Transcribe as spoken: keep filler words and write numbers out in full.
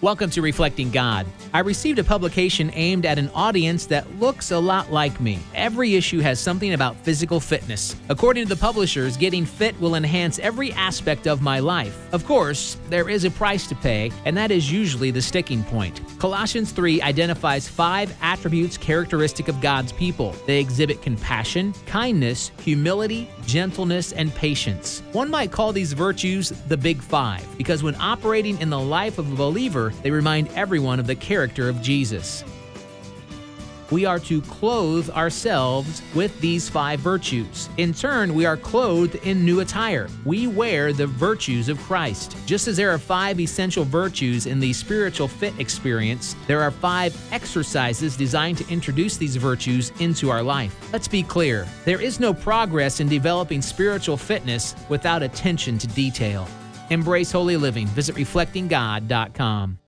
Welcome to Reflecting God. I received a publication aimed at an audience that looks a lot like me. Every issue has something about physical fitness. According to the publishers, getting fit will enhance every aspect of my life. Of course, there is a price to pay, and that is usually the sticking point. Colossians three identifies five attributes characteristic of God's people. They exhibit compassion, kindness, humility, gentleness, and patience. One might call these virtues the Big Five, because when operating in the life of a believer, they remind everyone of the character of Jesus. We are to clothe ourselves with these five virtues. In turn, we are clothed in new attire. We wear the virtues of Christ. Just as there are five essential virtues in the spiritual fit experience, there are five exercises designed to introduce these virtues into our life. Let's be clear, there is no progress in developing spiritual fitness without attention to detail. Embrace holy living. Visit reflecting god dot com.